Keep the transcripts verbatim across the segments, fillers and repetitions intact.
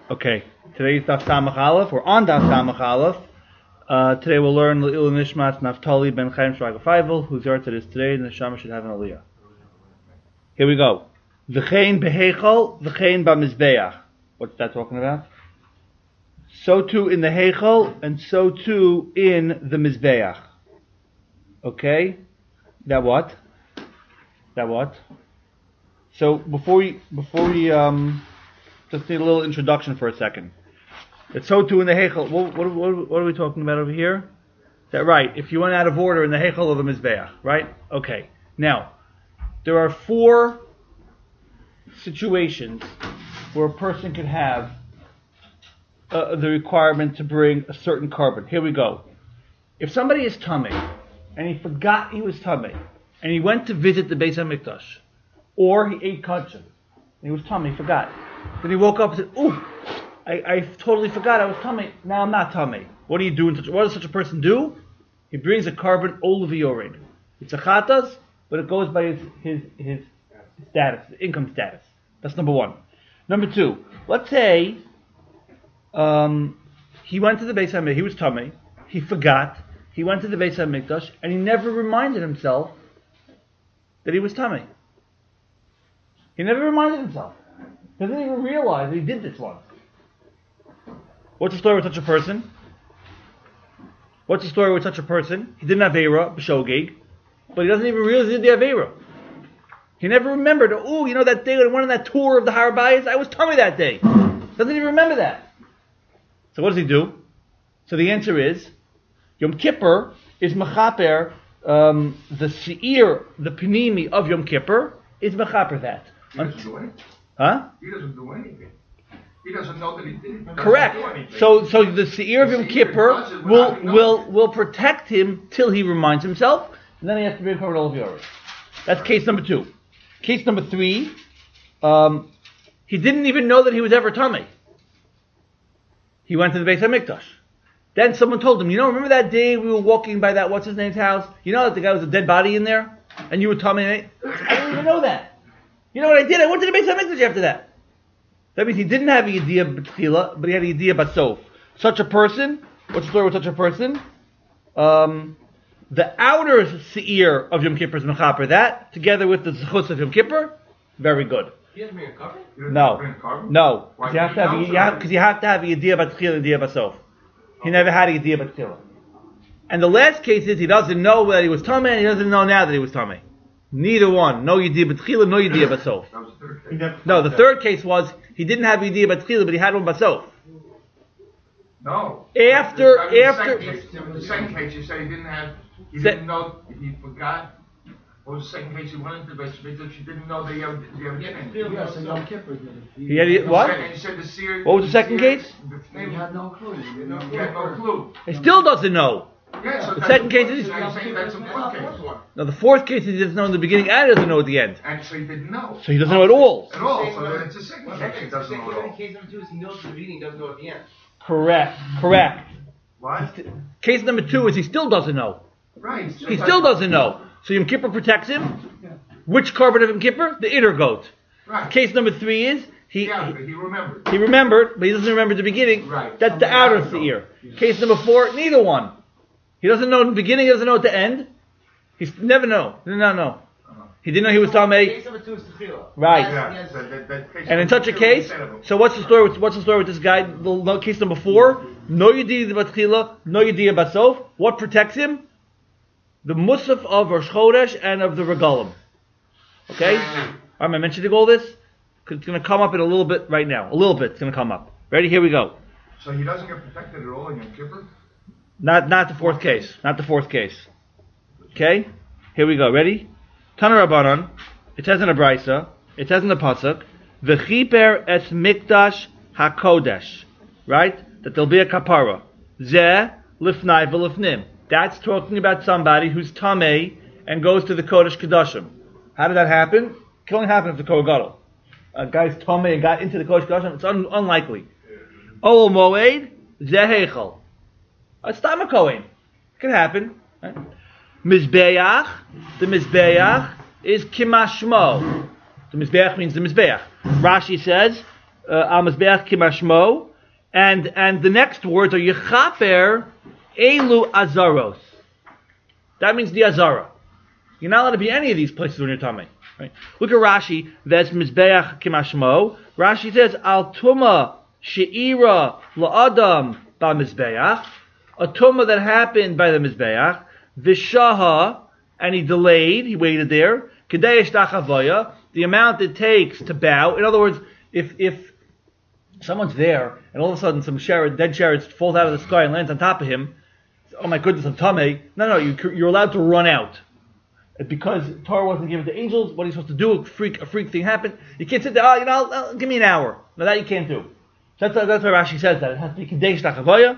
Okay, today's Daf Samach Aleph. We're on Daf Samach Aleph. Uh, today we'll learn L'il Nishmat Naftali ben Chaim Shraga Feivel, whose yard it is today, and the Neshama should have an Aliyah. Here we go. V'chein beheichol, v'chein b'mizbeach. What's that talking about? So too in the heichol, and so too in the mizbeach. Okay? That what? That what? So before we before we um just need a little introduction for a second. It's so too in the heichel. What, what, what, what are we talking about over here? Is that right? If you went out of order in the heichel of the mizbeach, right? Okay. Now, there are four situations where a person could have uh, the requirement to bring a certain carbon. Here we go. If somebody is tummy and he forgot he was tummy and he went to visit the Beis HaMikdash, or he ate kachim and he was tummy, he forgot. Then he woke up and said, "Ooh, I, I totally forgot I was tummy. Now I'm not tummy." What do you do? In such, what does such a person do? He brings a carbon oliviorid. It's a chatas, but it goes by his his his status, his income status. That's number one. Number two, let's say um, he went to the Beis HaMikdash. He was tummy. He forgot. He went to the Beis HaMikdash, and he never reminded himself that he was tummy. He never reminded himself. He doesn't even realize that he did this once. What's the story with such a person? What's the story with such a person? He didn't have Aveira, B'shogeg, but he doesn't even realize he did the Aveira. He never remembered, oh, you know that day when I went on that tour of the Har Bayis? I was tummy that day. Doesn't even remember that. So what does he do? So the answer is, Yom Kippur is Mechaper, um, the Seir, the Panimi of Yom Kippur, is Mechaper that. He doesn't do anything. Huh? He doesn't do anything. He doesn't know that he did. He Correct. So, so the Seir of Yom Kippur will will will protect him till he reminds himself, and then he has to bring forward all of yours. That's case number two. Case number three, um, he didn't even know that he was ever tummy. He went to the Beis HaMikdash. Then someone told him, you know, remember that day we were walking by that what's his name's house? You know that the guy was a dead body in there, and you were tummy. I didn't even know that. You know what I did? I went to the Beis HaMikdash after that. That means he didn't have a Yediyah B'tchila, but he had a Yediyah B'sof. Such a person, what's the story with such a person? Um, the outer Seir of Yom Kippur is Mechaper that, together with the Zechus of Yom Kippur, very good. He doesn't bring a cover? No. No. Because you have to have, you have, cause you have to have a Yediyah B'tchila and Yediyah B'sof. He never had a Yediyah B'tchila. And the last case is he doesn't know that he was tummy, and he doesn't know now that he was tummy. Neither one. No Yediyah B'tchila, no Yediyah B'sof. That was the third case. No, the third case was he didn't have Yediyah B'tchila, but he had one B'sof. No. After, I mean, after... The second, case, the second case, you said he didn't have, he Se- didn't know, he forgot. What was the second case? He went into the Beis HaMikdash, he didn't know that he ever, he ever did anything. Yes, and Yom Kippur did it. He had it, what? And you said the Seir... What was the second case? He had no clue. He didn't know. He had no clue. He still doesn't know. Yeah, so The that's second the case fourth- is- so you're saying that's the fourth case. Now the fourth case he doesn't know in the beginning and he doesn't know at the end. And so he didn't know. So he doesn't know at all. At all, so then it's the second case he doesn't know at all. Case number two is he knows at the beginning, doesn't know at the end. Correct. Correct. What? Case number two is he still doesn't know. Right. He still doesn't know. So Yom Kippur protects him. Which carbon of Yom Kippur? The inner goat. Right. Case number three is he Yeah, he, but he remembered. he remembered, but he doesn't remember the beginning. Right. That's the outer Seir. Case number four, neither one. He doesn't know in the beginning, he doesn't know at the end. He's never know. Did not know. He didn't know he was Tamei. Case number two is Techila. Right. Yeah. that- that- that case And in number such a two, case, instead of- so what's the story with what's the story with this guy? The, the case number four, no Yediyah B'tchila, no Yediyah B'sof. What protects him? The Musaf of Rosh Chodesh and of the Regalim. Okay? I'm mentioning all this. It's going to come up in a little bit right now. A little bit. It's going to come up. Ready? Here we go. So he doesn't get protected at all in Yom Kippur? Not not the fourth case. Not the fourth case. Okay? Here we go. Ready? Tana Rabbanan. It says in a brisa. It says in the pasuk. V'chiper es mikdash hakodesh. Right? That there'll be a kapara. Zeh lifnai v'lifnim. That's talking about somebody who's tamei and goes to the kodesh kedashim. How did that happen? It can only happen if the Kohen Gadol. A guy's tamei and got into the kodesh kedashim. It's un- unlikely. Ol moed zeh heichal. It's not a Kohen. It can happen. Right? Mizbeach, the Mizbeach is Kimashmo. The Mizbeach means the Mizbeach. Rashi says, al mizbeach kimashmo, and and the next words are yechaper elu azaros. That means the azara. You're not allowed to be any of these places when you're tummy. Right? Look at Rashi. That's mizbeach kimashmo. Rashi says al tuma she'ira la'adam ba mizbeach, a tuma that happened by the mizbeach, vishaha, and he delayed, he waited there, kedei shtachavaya, the amount it takes to bow. In other words, if if someone's there and all of a sudden some sheret, dead sheret falls out of the sky and lands on top of him, oh my goodness, I'm tummy. No, no, you, you're allowed to run out. Because Torah wasn't given to angels, what are you supposed to do? A freak, a freak thing happened. You can't sit there, oh, you know, I'll, I'll, give me an hour. No, that you can't do. That's, that's why Rashi says that. It has to be Kadesh Tachavaya.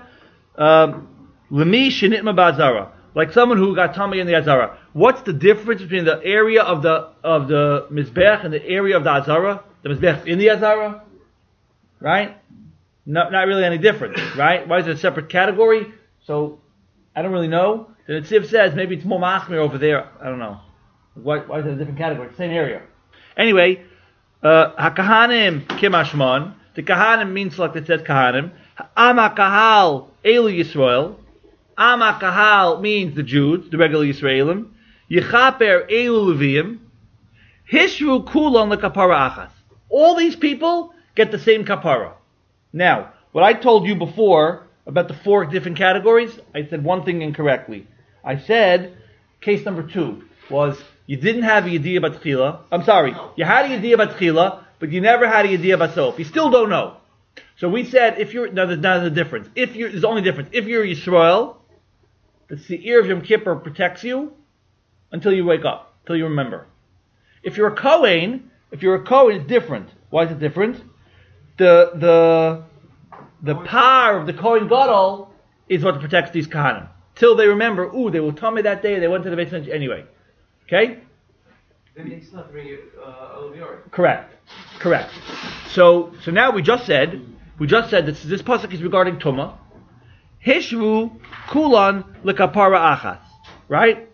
Lemi Shinitma Ba'azara. Like someone who got tummy in the Azara. What's the difference between the area of the of the Mizbech and the area of the Azara? The Mizbech in the Azara? Right? No, not really any difference, right? Why is it a separate category? So, I don't really know. The Netziv says maybe it's more machmir over there. I don't know. Why, why is it a different category? It's the same area. Anyway, uh, HaKahanim Kimashman. The Kahanim means like it says Kahanim. Am HaKahal Elu Yisrael. Am HaKahal means the Jews, the regular Yisraelim. Yechaper Elu Leviim. Hishru Kulon LeKapara Achas. All these people get the same kapara. Now, what I told you before about the four different categories, I said one thing incorrectly. I said, case number two was, you didn't have a Yediyah Batchila. I'm sorry, you had a Yediyah Batchila, but you never had a Yediyah Basof. You still don't know. So we said, if you're, now there's not a difference. If you're, there's only difference. If you're Yisrael, the Seir of Yom Kippur protects you until you wake up, until you remember. If you're a Kohen, if you're a Kohen, it's different. Why is it different? The, the, the power of the Kohen Gadol is what protects these Kahanim. Till they remember, ooh, they will tell me that day, they went to the Beit Midrash anyway. Okay? Then it's not bring uh, Olaviori. Correct. Correct. So so now we just said, we just said that this pasuk is regarding Tumah. Hishru kulan lekapara achas. Right?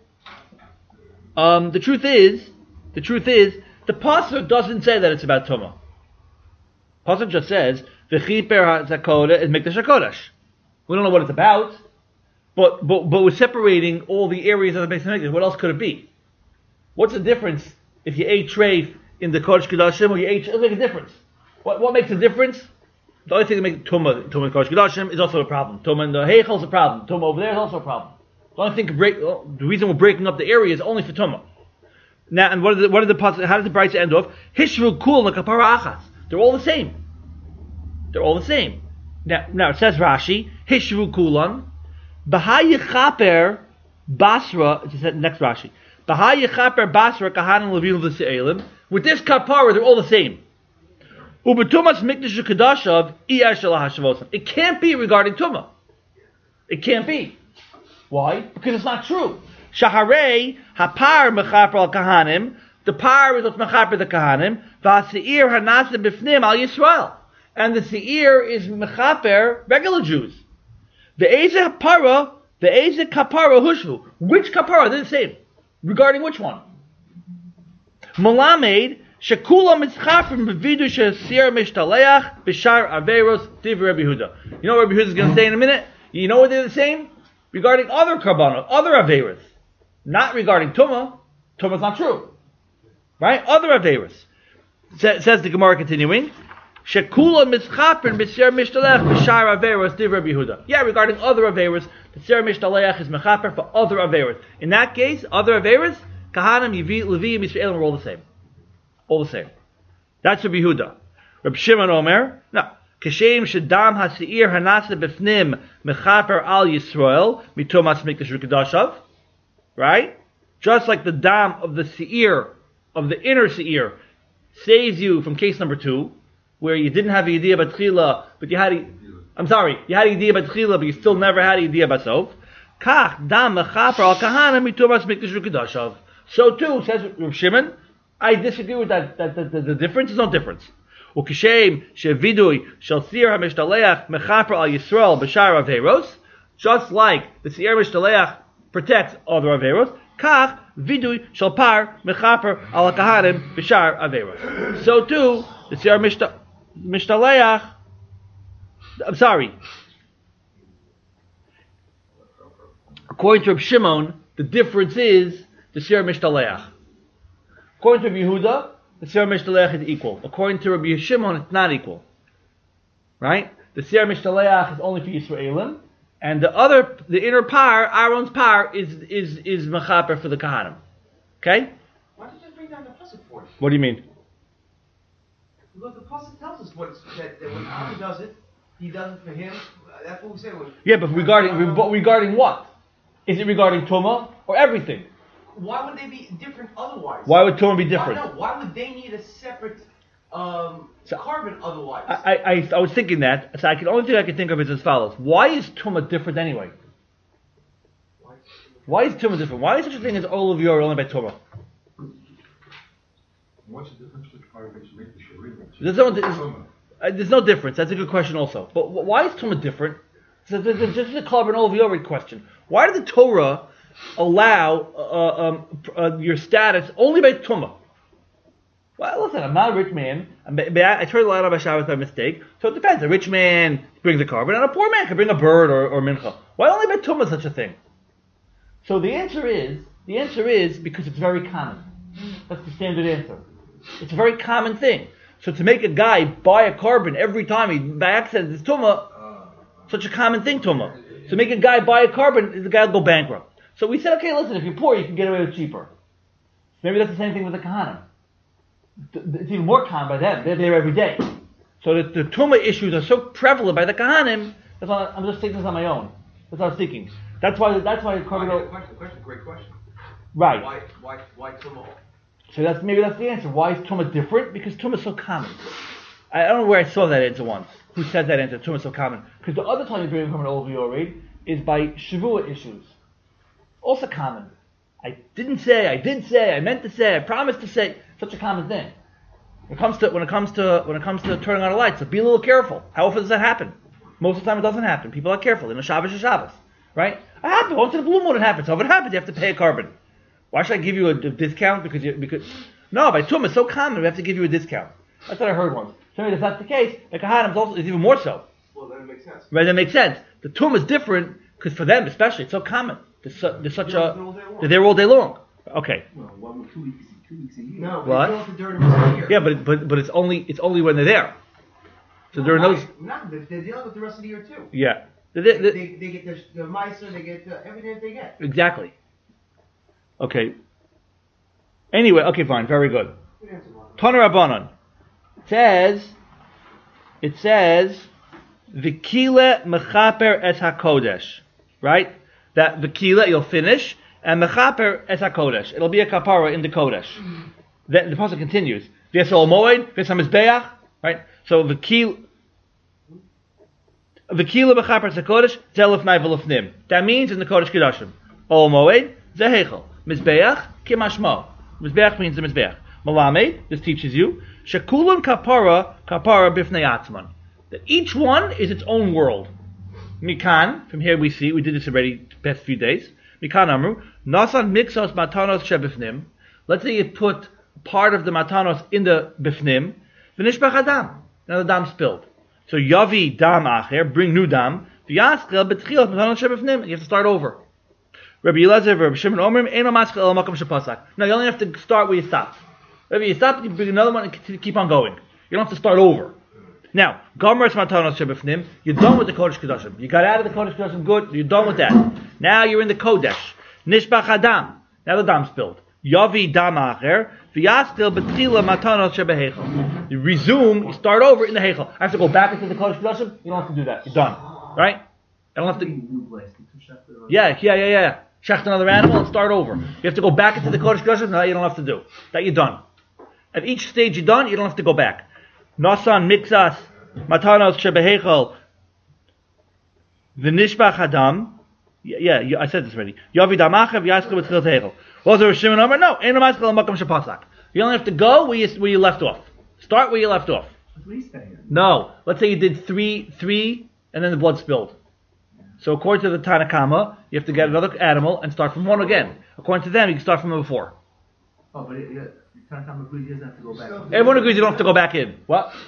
Um, the truth is, the truth is, the pasuk doesn't say that it's about Tumah. Pasuk just says, V'chiper HaZakoda is Mikdash HaKodesh. We don't know what it's about, but, but, but we're separating all the areas of the Beis HaMikdash. What else could it be? What's the difference if you ate treif in the Kodesh Kodashim or you ate, it doesn't make a difference. What, what makes a difference? The only thing that makes Tumah, Tumah in Kodesh Kodashim is also a problem. Tumah in the Heichel is a problem. Tumah over there is also a problem. The only thing, break, the reason we're breaking up the area is only for Tumah. Now, and what are the, what are the, how does the Brayta end off? Hishru kul lekapara achas. They're all the same. They're all the same. Now, now it says Rashi, Hishru Kulan, Bahayichaper Basra, it's the next Rashi, Bahayichaper Basra Kahanim Levim V'Se'elim, with this kapara, they're all the same. Ubetumas Mikdash Kadashav, Iyash Hashavosim. It can't be regarding Tumah. It can't be. Why? Because it's not true. Shaharei, Hapar Mechaper al Kahanim, the par is what's Mechaper the Kahanim, V'Se'ir Hanasa Bifnim al Yisrael. And the Seir is Mechaper, regular Jews. The Eze Kapara, the Eze Kapara Hushvu. Which Kapara? They're the same. Regarding which one? Malamed, Shekula Mitzchafer Mevidu Shesir Mishtaleach, Bishar Averos, Div Rabbi Huda. You know what Rabbi Huda is going to say in a minute? You know what they're the same? Regarding other Karbanos, other Averos. Not regarding Tumah. Tumah's not true. Right? Other Averos. Sa- says the Gemara continuing. Shekula mischaper b'ser mishtalech b'shar averos div Rabbi Yehuda. Yeah, regarding other averos, the ser mishtalech is mechaper for other averos. In that case, other averos, Kahanim, Yevi, Levi, Yisraelim are all the same. All the same. That's Rabbi Yehuda. Rabbi Shimon Omer, no. Kashem shedam ha'seir hanasa b'fnim mechaper al Yisrael mitomas mikdash v'kedashav. Right? Just like the dam of the seir, of the inner seir, saves you from case number two, where you didn't have a Yediyah Batchila, but you had a, I'm sorry, you had a Yediyah Batchila, but you still never had a Yediyah Basof. Kach dam mechaper al kahana mitumas mikdash v'kedashav. So too, says Rav Shimon, I disagree with that, that, that, that the difference is no difference. Ukishem shevidui shel sir hamishtalech mechaper al Yisrael b'shar averos, just like the sir mishtaleach protects other averos, kach vidui shel par mechaper al kahanim b'shar averos. So too, the sir mishtaleach Mishtaleach. I'm sorry. According to Reb Shimon, the difference is the Sir Mishtaleach. According to Reb Yehuda, the Sir Mishtaleach is equal. According to Reb Shimon, it's not equal. Right? The Sir Mishtaleach is only for Yisraelim, and the other, the inner par, Aaron's par, is is is Mechaper for the Kahanim. Okay? Why did you just bring down the pasuk for us? What do you mean? Because the pasuk tells us what that, that when Aaron does it, he does it for him. Uh, That's what we say. When, Yeah, but regarding re- but regarding what? Is it regarding Tumah or everything? Why would they be different otherwise? Why would Tumah be different? Why, no, why would they need a separate um, So- carbon otherwise? I, I I was thinking that. So I can only thing I can think of is as follows: why is Tumah different anyway? Why is Tumah different? Why is such a thing as Olav Yor only by Tumah? What's the difference between carbon and make the sharim? There's no, there's, uh, there's no difference. That's a good question also. But wh- why is Tumah different? So this is just a carbon Olav Yor question. Why did the Torah allow uh, um, uh, your status only by Tumah? Well, listen, I'm not a rich man. I'm, I turned the light on by Shabbos by mistake. So it depends. A rich man brings a carbon, and a poor man can bring a bird or, or mincha. Why only by Tumah such a thing? So the answer is, the answer is because it's very common. That's the standard answer. It's a very common thing. So to make a guy buy a carbon every time he, by accident, it's Tumah, such a common thing, Tumah. To make a guy buy a carbon, the guy will go bankrupt. So we said, okay, listen, if you're poor, you can get away with cheaper. Maybe that's the same thing with the Kahanim. It's even more common by them. They're there every day. So the, the Tumah issues are so prevalent by the Kahanim, that's why I'm just taking this on my own. That's what I was thinking. That's why, that's why the Why, carbon... question, question, great question. Right. Why, why, why Tumah? So that's maybe that's the answer. Why is Tumah different? Because Tumah is so common. I, I don't know where I saw that answer once. Who said that answer? Tumah is so common. Because the other time you bring from an old read is by Shavua issues. Also common. I didn't say, I did say, I meant to say, I promised to say. Such a common thing. When it comes to when it comes to when it comes to turning on the lights, so be a little careful. How often does that happen? Most of the time it doesn't happen. People are careful. In a Shabbos or Shabbos. Right? It happens. Once in a blue moon it happens. So if it happens, you have to pay a carbon. Why should I give you a, a discount? Because you, because no, by Tumah it's so common we have to give you a discount. That's what I heard once. So maybe if that's the case, the Kahanim is also is even more so. Well, then it makes sense. Right? That makes sense. The Tumah is different because for them especially it's so common. There's, su- there's such They're a all day long. they're there all day long. Okay. Well, one, two weeks, two weeks a year. No, What? they do it during the rest of the year. Yeah, but it, but but it's only it's only when they're there. So there are no, those. No, they're, they're dealing with the rest of the year too. Yeah. The- They, the- they, they get the, the miser, they get the, everything that they get. exactly. Okay. Anyway, okay, fine, very good. Good answer, Mark. Tana Rabbanon says it says Vikile mechaper es hakodesh, right? That Vikile you'll finish and mechaper es hakodesh. It'll be a kapara in the kodesh. The, the pasuk continues. V'yasol moed v'yasam mizbeach, right? So Vikile. V'kila b'chaper tzikodesh zelef naivelefnim. That means in the kodesh kedashim. Ol moed zehechel mizbeach kimashmo. Mizbeach means the mizbeach. Malamed, this teaches you shekulun kapara kapara bifnei atzman. That each one is its own world. Mikan, from here we see we did this already the past few days. Mikan amru nasan mixos matanos shebifnim. Let's say you put part of the matanos in the bifnim. V'nishbach adam. Now the dam spilled. So yavi dam acher, bring new dam. V'yaskel betchilas matanos shebifnim. You have to start over. Rabbi Elazar, Rabbi Shimon Omer, Eino Maskel El Makom Shepasak. No, you only have to start where you stopped. If you stop, you bring another one and continue- keep on going. You don't have to start over. Now, Gomer Matanos Shebifnim, you're done with the Kodesh Kodashim. You got out of the Kodesh Kodashim, good, you're done with that. Now you're in the Kodesh. Nishbach Adam. Now the dam spilled. Yavi Dam Acher, V'yaskel Betchila Matanos Shebehechel. You resume, you start over in the Hechel. I have to go back into the Kodesh Kodashim? You don't have to do that. You're done. Right? I don't have to... New place. Two chefs that are- Yeah, yeah, yeah, yeah. Shecht another animal and start over. You have to go back into the Kodesh Kodashim. No, you don't have to do. That you're done. At each stage you're done, you don't have to go back. Nasan mixas matanos shebehechel v'nishbach adam. Yeah, yeah, I said this already. Yavi damacha v'yaskel b'tchil tehechel. Was there a Shimon Omer? No. Ein maskel makom shepasak. You only have to go where you, where you left off. Start where you left off. That's what he's saying. No. Let's say you did three, three, and then the blood spilled. So according to the Tanakama, you have to get another animal and start from one again. According to them, you can start from before. Oh, but it, it, Tanakh agrees he doesn't have to go back. Everyone agrees you don't have to go back in. What?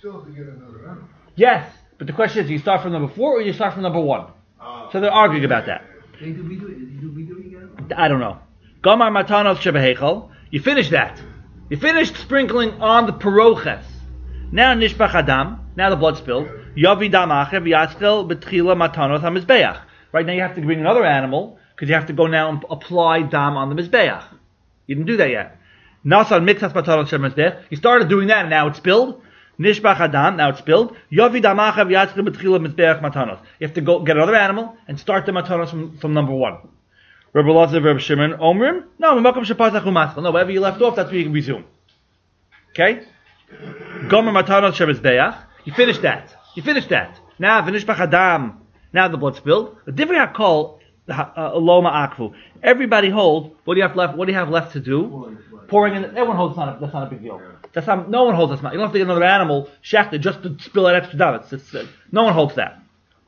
still have to get another animal. Yes, but the question is, do you start from number four or you start from number one? Uh, So they're arguing about that. They do redo it. Did you redo it again? I don't know. Gomar matanos shebehechel. You finish that. You finished sprinkling on the paroches. Now nishbach adam. Now the blood spilled. Yavi dam acher v'yatzkel betchila matanos hamizbeach. Right now you have to bring another animal because you have to go now and apply dam on the mizbeach. You didn't do that yet. Nasan mixas matanos shemizbeach. You started doing that and now it's spilled. Nishbach adam. Now it's spilled. Yavi dam acher v'yatzkel betchila mizbeach matanos. You have to go get another animal and start the matanos from, from number one. Rabbi Elazar, Rabbi Shimon, Omrim. No, no, wherever you left off, that's where you can resume. Okay? Gomer matanos shemizbeach. You finished that. You finished that. Now, v'nishbach adam. Now the blood spilled. A different hakol, loma akvu. Everybody holds. What do you have left? What do you have left to do? Pouring in. Everyone holds. That's not a, that's not a big deal. That's not. No one holds. That's not. You don't have to get another animal shechted just to spill that extra dam. It's, it's, uh, no one holds that.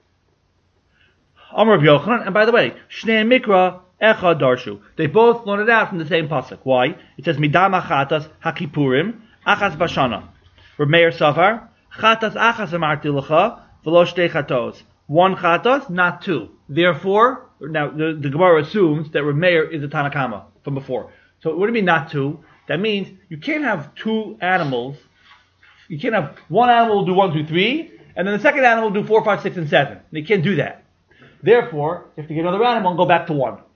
Amar Rabbi Yochanan. And by the way, shnei mikra echad darshu. They both learned it out from the same pasuk. Why? It says midam achatas hakipurim achas bashana. Reb Meir Savar chatas achas amarti lecha v'lo shtei chatos. One chatos, not two. Therefore, now the, the Gemara assumes that Reb Meir is a Tanakama from before. So what do you mean not two? That means you can't have two animals. You can't have one animal do one, two, three, and then the second animal do four, five, six, and seven. You can't do that. Therefore, you have to get another animal and go back to one.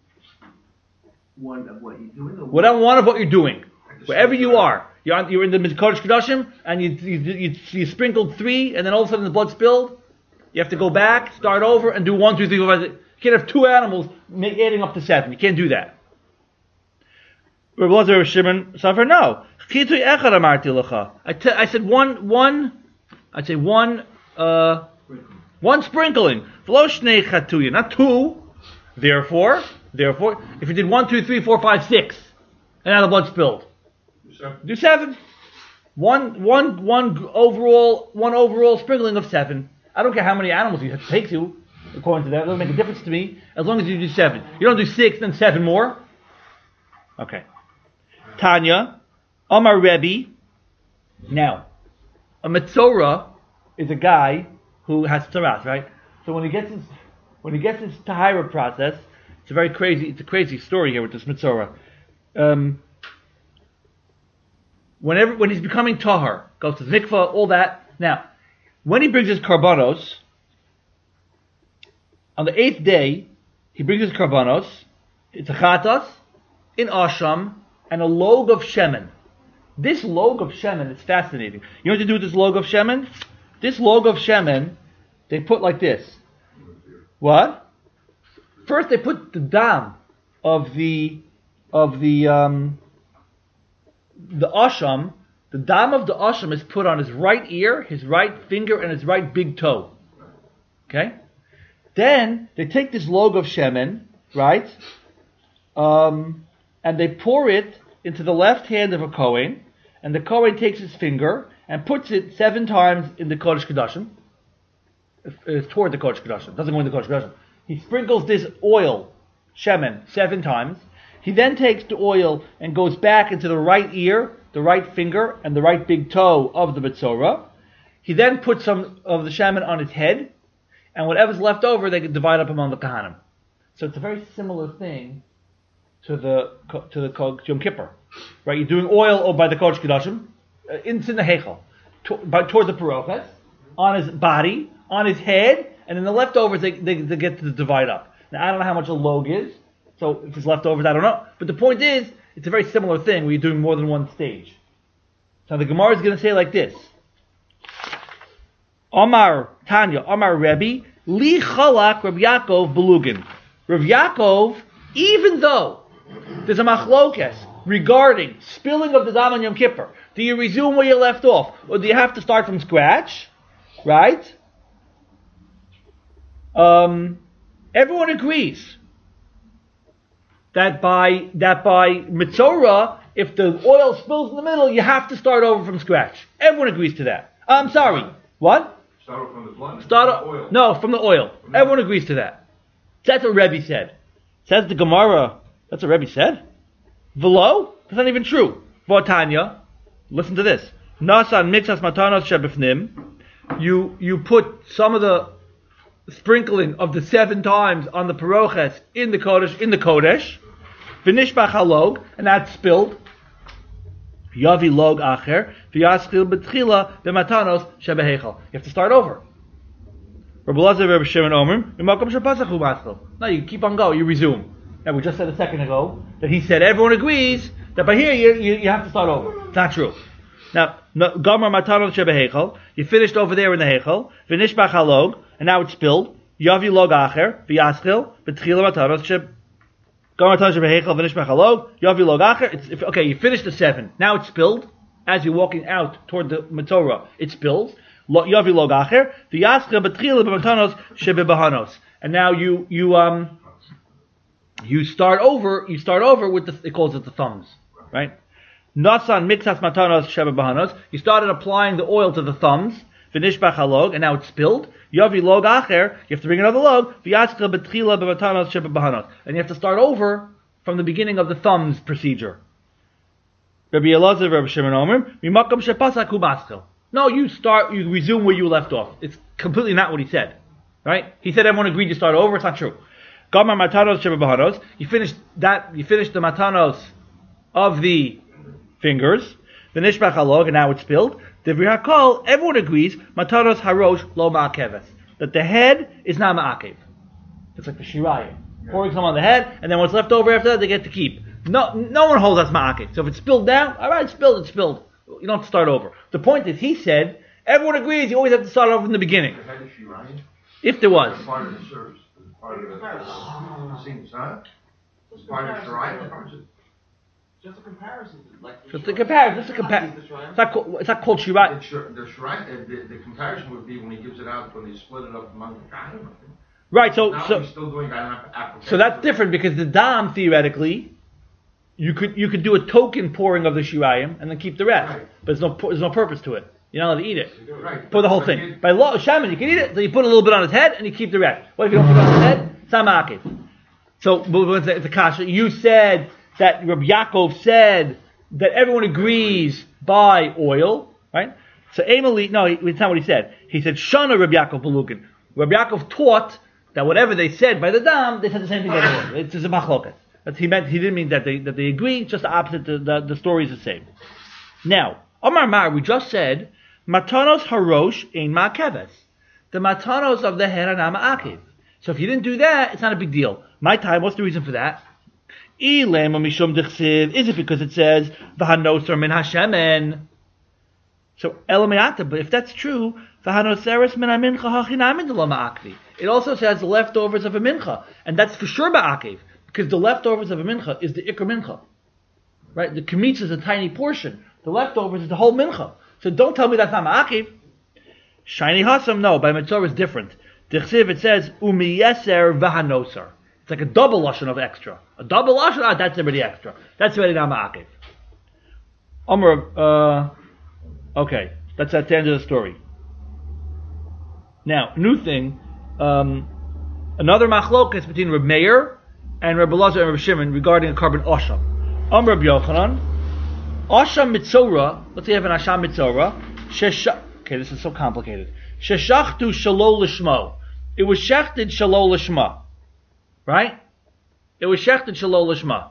One of what you're doing? Or Whatever one of what you're doing, wherever you are, you're, on, you're in the Kodesh Kodashim, and you, you, you, you sprinkled three, and then all of a sudden the blood spilled. You have to go back, start over, and do one, two, three, four, five, six. You can't have two animals make, adding up to seven. You can't do that. Rabbi Elazar, Rabbi Shimon, Safer, no. Chitui echad amarti lecha. I, t- I said one, one, I'd say one, uh, one sprinkling. V'lo shnei chatuya, not two. Therefore, therefore, if you did one, two, three, four, five, six, and now the blood spilled, do seven. One, one, one overall, one overall sprinkling of seven. I don't care how many animals you take to, according to that. It doesn't make a difference to me, as long as you do seven. You don't do six, then seven more. Okay. Tanya, Amar Rebbe. Now, a Metzora is a guy who has tzaras, right? So when he gets his, when he gets his tahira process, it's a very crazy, it's a crazy story here with this Metzora. Um, whenever, when he's becoming tahar, goes to the mikvah, all that. Now, when he brings his karbanos, on the eighth day, he brings his karbanos, it's a chatas, in asham, and a log of shemen. This log of shemen is fascinating. You know what to do with this log of shemen? This log of shemen, they put like this. What? First they put the dam of the, of the, um, the asham. The dam of the asham is put on his right ear, his right finger, and his right big toe. Okay? Then they take this log of shemen, right? Um, and they pour it into the left hand of a Kohen, and the Kohen takes his finger and puts it seven times in the Kodesh Kodashim. It's toward the Kodesh Kodashim. It doesn't go in the Kodesh Kodashim. He sprinkles this oil, shemen, seven times. He then takes the oil and goes back into the right ear, the right finger, and the right big toe of the Metzora. He then puts some of the shemen on his head, and whatever's left over, they can divide up among the Kahanim. So it's a very similar thing to the to the Yom Kippur, right? You're doing oil by the Kodesh Kodashim, uh, into the Heichel, to, by, toward the Parochas, on his body, on his head, and then the leftovers they, they, they get to divide up. Now I don't know how much a log is, so if it's leftovers, I don't know. But the point is, it's a very similar thing where you're doing more than one stage. So the Gemara is going to say like this: Omar Tanya, Omar Rebbe, Li Chalak Rav Yaakov Belugin. Rav Yaakov, even though there's a machlokes regarding spilling of the dam on Yom Kippur, do you resume where you left off, or do you have to start from scratch? Right? Um, everyone agrees that by that by Metzora, if the oil spills in the middle, you have to start over from scratch. Everyone agrees to that. I'm sorry. What? Start off from the blood? Start from o- the oil. No, from the oil. Everyone agrees to that. That's what Rebbe said. Says the Gemara. That's what Rebbe said. Velo? That's not even true. Votanya. Listen to this. Nasan mixas matanos shebifnim. You you put some of the sprinkling of the seven times on the paroches in the kodesh in the kodesh. V'nishbach halog, and that's spilled. Yavi log acher v'yaschil betchila b'matanos shebehechal. You have to start over. Rabbi Elazar, Rabbi Shimon Omer, Mimakom shepasachu maschil. No, you keep on going. You resume. Now we just said a second ago that he said everyone agrees that by here you you, you have to start over. It's not true. Now, Gamar matanos shebehechal. You finished over there in the hechal. V'nishbach halog, and now it's spilled. Yavi log acher v'yaschil betchila matanos sheb. Gamar matanos shebehechal v'nishbach halog. Yavi log acher. It's if, okay. You finished the seven. Now it's spilled as you're walking out toward the Matorah. It spills. Yavi log acher v'yaschil betchila b'matanos shebebahanos. And now you you um you start over. You start over with the. It calls it the thumbs, right? Nasan mixas matanos shebebahanos. You started applying the oil to the thumbs. V'nishbach halog, and now it's spilled. Yavi log acher. You have to bring another log. V'yatzkel betchila b'matanos shebebahanos, and you have to start over from the beginning of the thumbs procedure. Rabbi Elazar, Rabbi Shimon Omer, mimakom shepasak hu maschil. No, you start. You resume where you left off. It's completely not what he said, right? He said everyone agreed to start over. It's not true. Gamar matanos shebebahanos. You finished that. You finished the matanos of the fingers, the nishbach halog, and now it's spilled. The v'hakol, everyone agrees, matanos harosh lo ma'akeves, that the head is not ma'akev. It's like the shirayim, pouring some on the head, and then what's left over after that they get to keep. No, no one holds that's ma'akev. So if it's spilled down, all right, it's spilled, it's spilled. You don't have to start over. The point is, he said, everyone agrees, you always have to start over from the beginning. If there was. Part of the service. Part of the seems, huh? Part of the Shirayim. Just a comparison. Like Just a comparison. Just a comparison. It's not called. It's not called shirayim. The, shir- the, shirayim, uh, the, the comparison would be when he gives it out when they split it up among the Kohanim. Right. So Now so he's still doing that application. so that's different because the dam theoretically, you could you could do a token pouring of the shirayim and then keep the rest, Right. but there's no there's no purpose to it. You're not allowed to eat it. Right. Pour the whole But thing. he- By law of shaman, you can eat it. So you put a little bit on his head and you keep the rest. What if you don't put it on his head? It's not ma'akev. So but it's a kasha. You said that Rabbi Yaakov said that everyone agrees by oil, right? So Emily, no, it's not what he said. He said Shana Rabbi Yaakov Belukin. Rabbi Yaakov taught that whatever they said by the dam, they said the same thing by the oil. It's just a machloket. That's he meant. He didn't mean that they that they agree. Just the opposite. The, the, the story is the same. Now, Omar Mar, we just said matanos harosh ein ma'akeves. The matanos of the head are not ma'akev. So if you didn't do that, it's not a big deal. My time. What's the reason for that? Is it because it says v'hanosar min hashemen? So elamayata. But if that's true, v'hanoseres min hamincha hachinamin de lo ma'akvi. It also says the leftovers of a mincha, and that's for sure ma'akev because the leftovers of a mincha is the ikar mincha, right? The kamitz is a tiny portion. The leftovers is the whole mincha. So don't tell me that's not ma'akev. Shiny hasam, no. By mitzvah is different. Dichsiv it says umiyeser v'hanosar. It's like a double lashon of extra. A double lashon, ah, that's already extra. That's already not ma'akev. Omer, uh, okay, that's at the end of the story. Now, new thing, um, another machlokas between Reb Meir and Reb Elazar and Reb Shimon regarding a carbon osham. Omer Reb Yochanan, osham mitzora. Let's say you have an asham mitzora. Shesha. Okay, this is so complicated. Sheshachtu shalol lishmo. It was shechted shalol lishma. Right? It was shechted shalol lishma.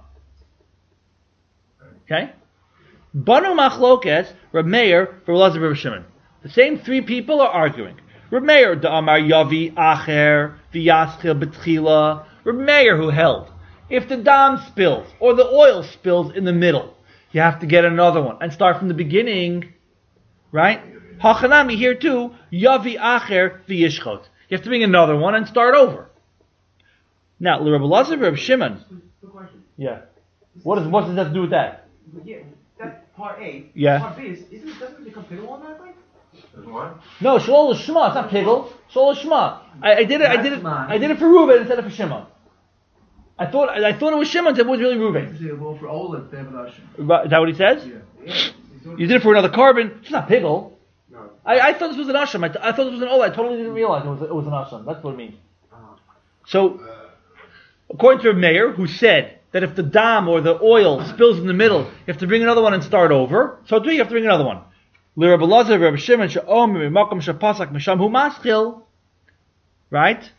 Okay? Banu machlokes, Reb Meir, Reb Elazar, Reb Shimon. The same three people are arguing. Reb Meir, the Amar Yavi Acher, V'yaschil B'tchila. Reb Meir, who held, if the dam spills, or the oil spills in the middle, you have to get another one, and start from the beginning. Right? Hachanami here too, Yavi Acher, V'yishchot. You have to bring another one and start over. Now, Reb Elazar, Reb Shimon. Good question. Yeah. What, is, what does that have to do with that? But yeah, that's part A. Yeah. Part B is, isn't, doesn't it become pivotal automatically? What? No, Shalol Shema. It's not Pigel. Shalol Shema. I, I did it. I did it. That's mine. I did it for Reuben instead of for Shimon. I thought. I, I thought it was Shimon. It was really Reuben. Say, well, for Olaf, they have an Hashem. Right, is that what he says? Yeah. Yeah. You did it for another carbon. It's not Pigel. No. I, I thought this was an Asham. I, th- I thought this was an Ola. I totally didn't realize it was it was an Asham. That's what it means. So, according to Meir, who said that if the dam or the oil spills in the middle, you have to bring another one and start over. So do you have to bring another one? L'Rabbi Elazar, Rabbi Shimon, she'omer b'makom shepasak misham hu maschil. Right?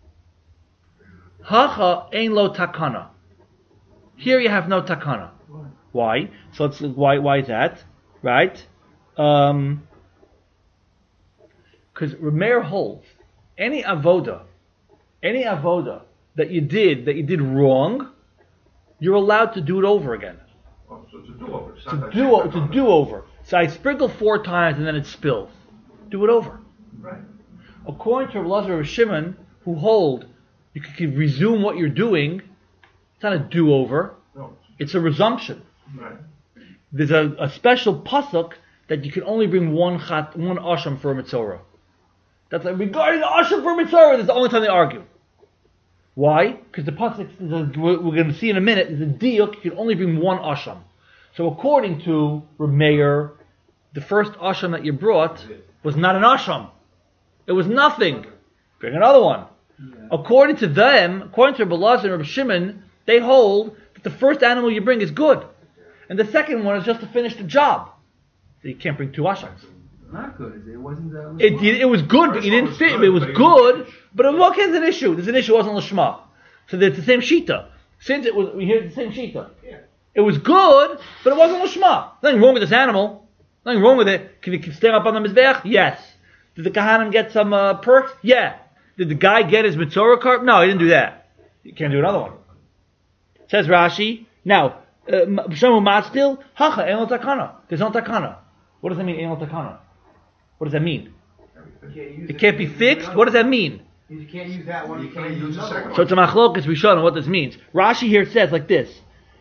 Hacha ein lo takana. Here you have no takana. Why? So let's why why is that? Right? Um because Rameir holds any avoda, any avoda that you did that you did wrong, you're allowed to do it over again. Oh, so it's a do-over. It's To not do that to do over. So I sprinkle four times and then it spills. Do it over. Right. According to Elazar or Shimon, who hold you can, can resume what you're doing, it's not a do-over. No. It's a resumption. Right. There's a, a special pasuk that you can only bring one chat, one asham for a mitzvah. That's like regarding the asham for a mitzvah. That's the only time they argue. Why? Because the pasuk, we're, we're going to see in a minute, is a diuk. You can only bring one asham. So according to Rameir, the first asham that you brought was not an asham. It was nothing. Bring another one. Yeah. According to them, according to Rabbi Elazar and Rabbi Shimon, they hold that the first animal you bring is good, and the second one is just to finish the job. So you can't bring two ashams. Not good, is it? It wasn't that. It, it, it was good, but you didn't fit. It was good, but in what case is an issue? There's an issue. It wasn't lishma. So it's the same shita. Since it was, we hear the same shita. Yeah. It was good, but it wasn't lishma. Nothing wrong with this animal. Nothing wrong with it. Can you stand up on the mizbeach? Yes. Did the kahanim get some uh, perks? Yeah. Did the guy get his mitzvah card? No, he didn't do that. You can't do another one. Says Rashi. Now, Shamu Matzil, Hacha, Ein lo takana. There's no takana. What does that mean, Ein lo takana? What does that mean? It can't be fixed? What does that mean? You can't use that one. You can't use the second So it's a machlokas Rishon what this means. Rashi here says like this.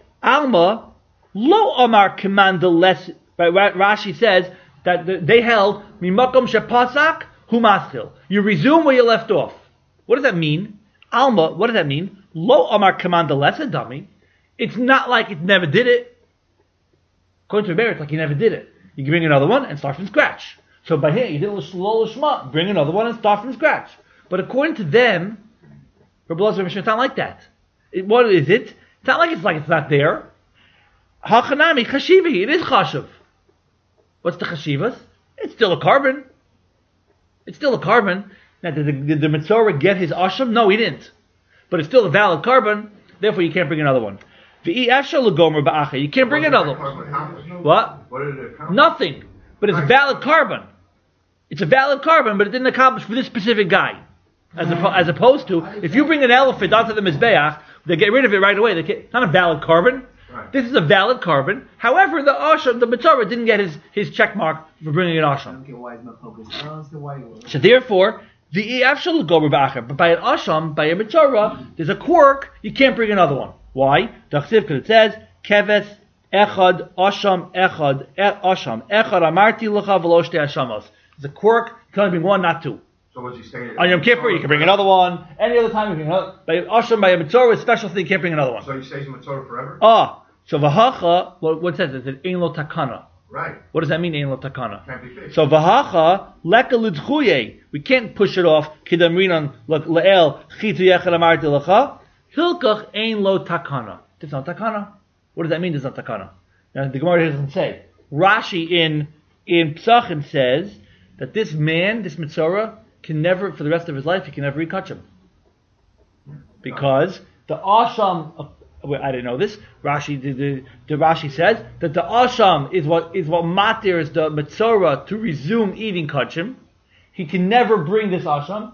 Alma, lo amar command the less. Right, Rashi says that the, they held, Mimakom shepasak, hu maschil. You resume where you left off. What does that mean? Alma, what does that mean? Lo amar command the less, a dummy. It's not like it never did it. According to Rebbe, it's like he never did it. You can bring another one and start from scratch. So by here, you did lo lishma, bring another one and start from scratch. But according to them, Rabbi Elazar it's not like that. It, what is it? It's not like it's like it's not there. Hachanami chashivi, it is chashiv. What's the chashivas? It's still a carbon. It's still a carbon. Now, did the, did the Mitzorah get his asham? No, he didn't. But it's still a valid carbon. Therefore, you can't bring another one. You can't bring another one. What? What did it accomplish? Nothing. But it's a valid carbon. It's a valid carbon, but it didn't accomplish for this specific guy. As, oppo- as opposed to, if you bring an elephant onto the Mizbeach, they get rid of it right away. They can't, it's not a valid carbon. Right. This is a valid carbon. However, the asham, the Mitzorah didn't get his, his check mark for bringing an I asham. don't get why it's not focused. I don't understand why it was. So therefore, the Afshal Gomer Ba'acher, but by an asham, by a Mitzorah, there's a quirk, you can't bring another one. Why? Because it says, Keves Echad Asham Echad e- Asham Echad Amarti Lecha V'lo Shtei Ashamos. There's a quirk, you can only bring one, not two. So what's he saying? On Yom Kippur, you can bring another one. Any other time, you can bring another. By asham, by a Mitzorah, a special thing, you can't bring another one. So he stays in Mitzvah forever? Ah, so V'hacha, what, what says it? It says, Ein lo takana. Right. What does that mean, Ein lo takana? Can't be fixed. So V'hacha, leka l'dchuye. We can't push it off. Kidamrinan le'el chitu yechad amarti lecha. Hilkach ein lo takana. There's no takana. What does that mean? There's no takana. Now the Gemara doesn't say. Rashi in in Psachim says that this man, this Mitzorah, can never, for the rest of his life, he can never eat kachim. Because the asham, uh, well, I didn't know this. Rashi, the, the, the Rashi says that the asham is what is what matirs the Mitzorah to resume eating kachim. He can never bring this asham,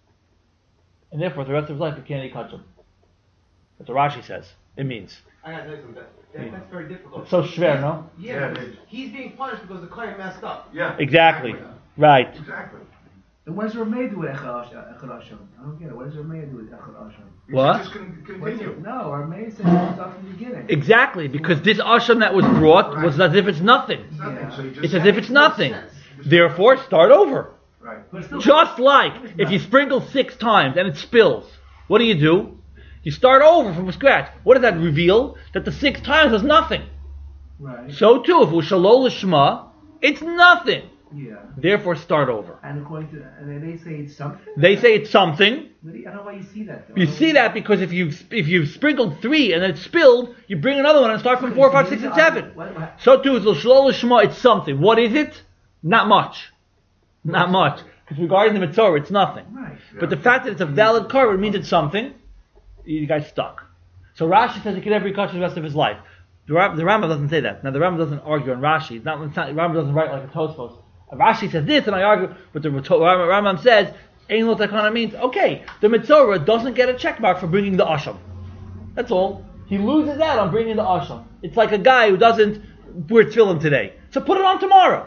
and therefore, the rest of his life, he can't eat kachim. That's what Rashi says. It means. I gotta tell you something. That, that's very difficult. It's so schwer, no? Yeah, Yeah, because it is. he's being punished because the client messed up. Yeah. Exactly. Right. Exactly. And what does Rameh do with Echad Asham? I don't get it. What does Rameh do with Echad Asham? You What? should just con- What is continue. it? No, Rameh said it start from the beginning. Exactly, because this asham that was brought was as if it's nothing. It's nothing. Yeah. So you just It's as if it's nothing. Therefore, start over. Right. But still, Just like if you sprinkle six times and it spills, what do you do? You start over from scratch. What does that reveal? That the six times was nothing. right. So too, if it was shalol lishma, it's nothing. Yeah. Therefore, start over. And according to, and then they say it's something. They say it's something. Really? I don't know why you see that. Though. You see that because if you if you sprinkled three and then it spilled, you bring another one and start from four, five, six, and seven. What, what, So too, is shalol lishma. It's something. What is it? Not much. Not much. Because regarding the Mitzvah, it's nothing. Right. But the fact that it's a valid korban means it's something. You guy's stuck. So Rashi says he can never be kosher the rest of his life. The, Ram, the Rambam doesn't say that. Now the Rambam doesn't argue on Rashi. It's not, it's not, the Rambam doesn't write like a Tosfos. Rashi says this, and I argue. But the Rambam says, Ein Lo Takana means, okay, the Mitzvah doesn't get a check mark for bringing the Asham. That's all. He loses out on bringing the Asham. It's like a guy who doesn't wear tefillin today. So put it on tomorrow.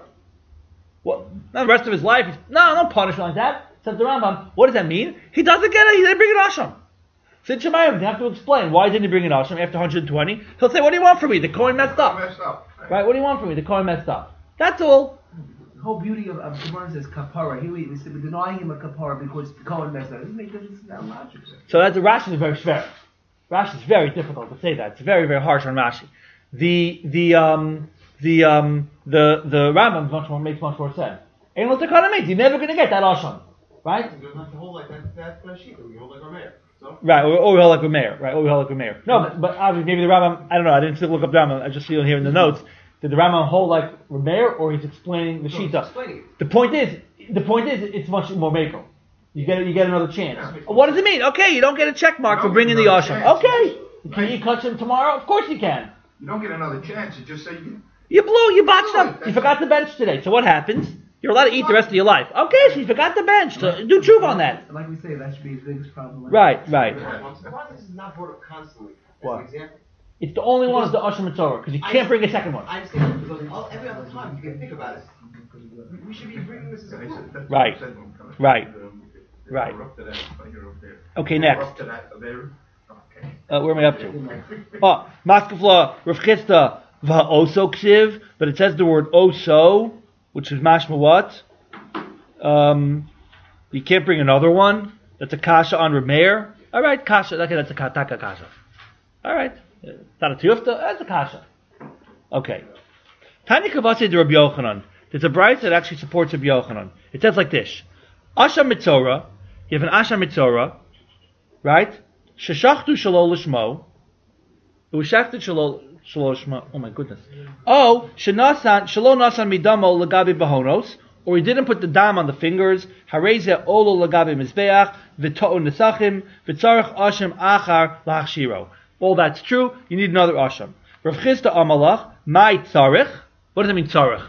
Well, not the rest of his life. He's, no, no punishment like that. Says the Rambam. What does that mean? He doesn't get it. He didn't bring an Asham. So in Shemayim, they have to explain why didn't he bring an Asham after one hundred twenty. He'll say, what do you want from me? The coin messed up. Messed up. Right? What do you want from me? The coin messed up. That's all. The whole beauty of, of Gemara says kapara. Here we, we're denying him a kapara because the Kohen messed up. It doesn't make doesn't sound logical. So that's Rashi is very schwer. Rashi is very difficult to say that. It's very, very harsh on Rashi. The the um the um the the Rambam much more makes much more sense. Ain't no takana means you're never gonna get that asham, right? You don't have to hold like that. That uh, sheet. We hold like our mayor. So. Right, or, or we hold like a mayor, right? Or we hold like a mayor. No, but, but obviously maybe the Rambam. I don't know. I didn't look up the Rambam. I just see it here in the notes. Did the Rambam hold like Rameir, or he's explaining the No, Shita? explaining it. The point is, the point is, it's much more makel. You get you get another chance. What does it mean? Okay, you don't get a check mark No, for bringing the another asham. chance. Okay, can Right. you catch him tomorrow? Of course you can. You don't get another chance. You just say you. You blew, you botched No, up. You that's- forgot the bench today. So what happens? You're allowed to eat the rest of your life. Okay, so you forgot the bench. So do truth on that. And like we say, that should be his biggest problem. Right, right. Why this is not brought up constantly? As What? an example. It's the only one is the Asham Mitzvah because you can't bring a second one. I understand because all, every other time you can think about it. We, we should be bringing this as a I proof. said, that's Right. what I said when we come. Right. Um, Right. We're up to that. You're up there. Okay, We're next. up to that. There. Okay. Uh, where am I up to? Oh, Maskefla, Rav Chisda, Va'oso Ksiv, but it says the word oso, which is mashma what? Um, you can't bring another one. That's a kasha on Rav Meir. All right, kasha. Okay, that's a kataka kasha. All right, it's not a tiyufta. That's a kasha. Okay. Tanya Kavasi de Rabbi Yochanan. There's a brayta that actually supports Rabbi Yochanan. It says like this: Asha Mitzora. You have an Asha Mitzora, right? Sheshachtu shelo lishmo. It was shachted shelo shelo lishmo. Oh my goodness. Oh, shenasan shelo nasan midamo lagabi bahonos. Or he didn't put the dam on the fingers. Hareze olo lagabi mizbeach v'to'o nesachim v'tzarich asham achar lahachshiro. All that's true. You need another asham. Rav Chisda amalach my tzarich. What does it mean tzarich?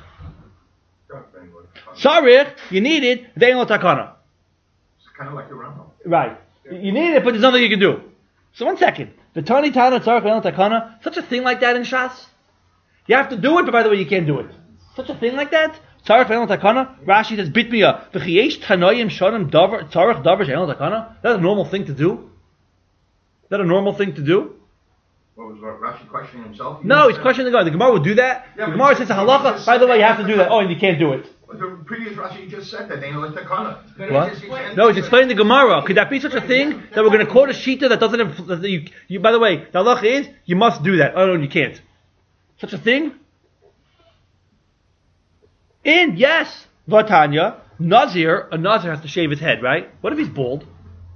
Tzarich. You need it. Ve'en lo takana. It's kind of like a Rambam. Right. You need it, but there's nothing you can do. So one second. The Tani Tana Tzarech Ve'en lo takana. Such a thing like that in Shas. You have to do it, but by the way, you can't do it. Such a thing like that. Tzarech Ve'en lo takana. Rashi says bitmiya v'chiyesh tanoyim shonim davar tzarech davar she'en lo takana. That's a normal thing to do. Is that a normal thing to do? What was Rashi questioning himself? He No, he's said- questioning the Gemara. The Gemara would do that. Yeah, the but Gemara you says just- a you halacha. just By the said way, you that have to do that. Oh, and you can't do it. But the previous Rashi just said that they know like takana. What? No, he's explaining the Gemara. Could that be such a thing that we're going to quote a shita that doesn't have? That you, you, by the way, the halacha is you must do that. Oh no, you can't. Such a thing. And yes, Vatanya Nazir. A Nazir has to shave his head, right? What if he's bald?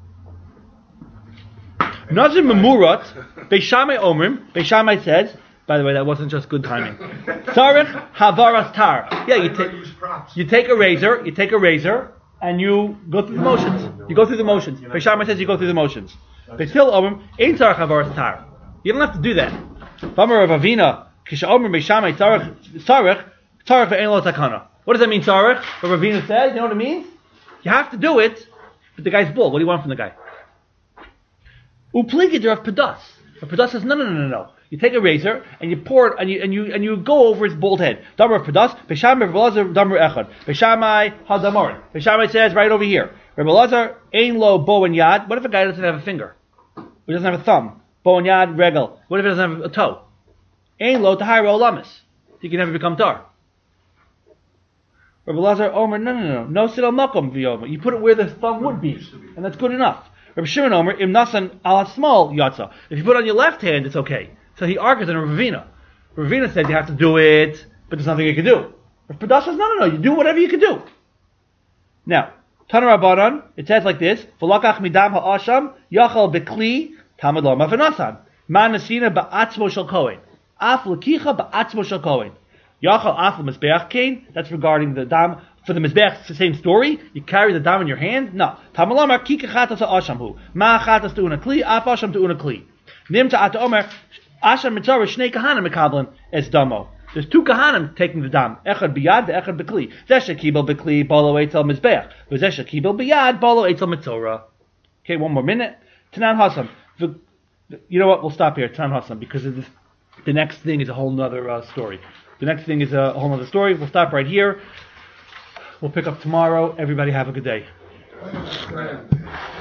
Nazir Memurat. Beishamai Omrim. Beishamai says. By the way, that wasn't just good timing. Tzarech Havaras Tar. Yeah, you take. use props. You take a razor, you take a razor, and you go through the motions. You go through the motions. Beishamai says you go through the motions. Beisil Omrim, Ein Tzarech Havaras Tar. You don't have to do that. V'amar Rav Avina, Kisha Omrim Beishamai Tzarech, Tzarech, Tzarech ve'en lo takana. What does that mean, Tzarech? What Rav Avina says, you know what it means? You have to do it, but the guy's bald. What do you want from the guy? Upligid Rav Pedas. Rav Pedas says, no, no, no, no, no. You take a razor and you pour it and you and you and you go over his bald head. Damar Pedas, Beishamai Rebelazar, Damar Echad. Beishamai Hadamar. Beishamai says right over here. Rebelazar Ein Lo Bo and Yad. What if a guy doesn't have a finger? Or he doesn't have a thumb? Bo and Yad Regel. What if he doesn't have a toe? Ein Lo Tahir Olamis. He can never become tar. Rebelazar Omer, no, no, no, no. Sidal Makom V'Yomer. You put it where the thumb would be, and that's good enough. Rabbi Shimon Omer, Im Nasan Al Small Yatza. If you put it on your left hand, it's okay. So he argues in Ravina. Ravina said you have to do it, but there's nothing you can do. Rav Pedas says, no, no, no, you do whatever you can do. Now, Tana Rabbanan, it says like this, V'lakach midam ha'asham, yachal bekli, tamad lo mafanasan. Man nasina ba'atzmo shel kohen. Af l'kicha ba'atzmo shel kohen. Yachal Afal Mizbeach Kain. That's regarding the dam. For the Mizbeach, it's the same story. You carry the dam in your hand. No. Tamalamar Kika Chatas Ashamhu. Ma Chatas to Unakli. Af Asham to Unakli. Nimta Ata Omer. Asham Mitzvah Shnei Kahanim Mekablan as Damo. There's two Kahanim taking the dam. Echad Biyad, the Echad Bekli. Zesha Kibel Bekli, Bolo Eitzel Mizbeach. Zesha Kibel Biyad, Bolo Eitzel Mitzorah. Okay, one more minute. Tanan Hassam. You know what? We'll stop here. Tanan Hassam, because of this, the next thing is a whole nother uh, story. The next thing is a whole other story. We'll stop right here. We'll pick up tomorrow. Everybody have a good day.